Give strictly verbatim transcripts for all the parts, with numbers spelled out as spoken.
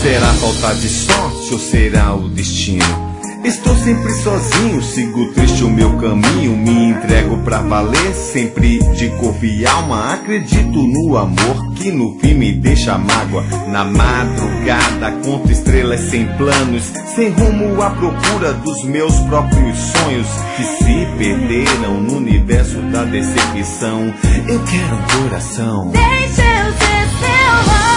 Será falta de sorte ou será o destino? Estou sempre sozinho, sigo triste o meu caminho, me entrego pra valer, sempre de corpo e alma. Acredito no amor que no fim me deixa mágoa. Na madrugada conto estrelas sem planos, sem rumo à procura dos meus próprios sonhos, que se perderam no universo da decepção. Eu quero um coração. Deixa eu ser seu anjo.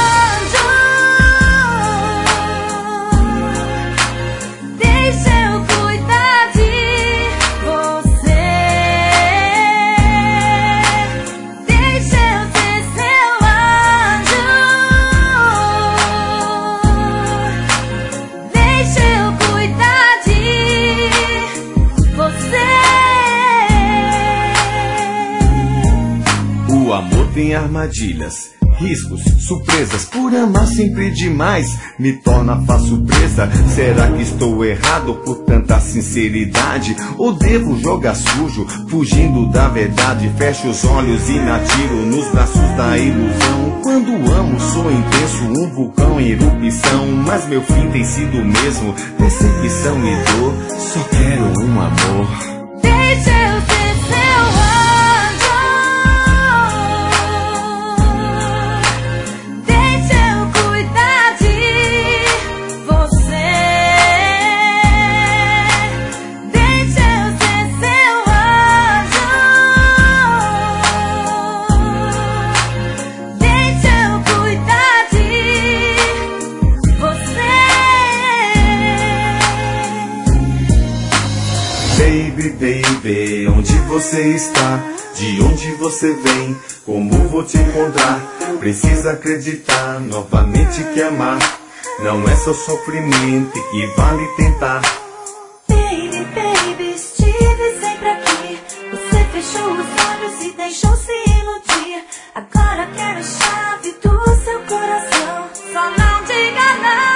O amor tem armadilhas, riscos, surpresas. Por amar sempre demais me torna fácil presa. Será que estou errado por tanta sinceridade? Ou devo jogar sujo, fugindo da verdade? Fecho os olhos e me atiro nos braços da ilusão. Quando amo sou intenso, um vulcão em erupção. Mas meu fim tem sido o mesmo, decepção e dor. Só quero um amor. Deixa eu ser seu anjo. Baby, baby, onde você está? De onde você vem? Como vou te encontrar? Precisa acreditar novamente que amar não é só sofrimento e que vale tentar. Baby, baby, estive sempre aqui. Você fechou os olhos e deixou-se iludir. Agora quero a chave do seu coração. Só não diga não.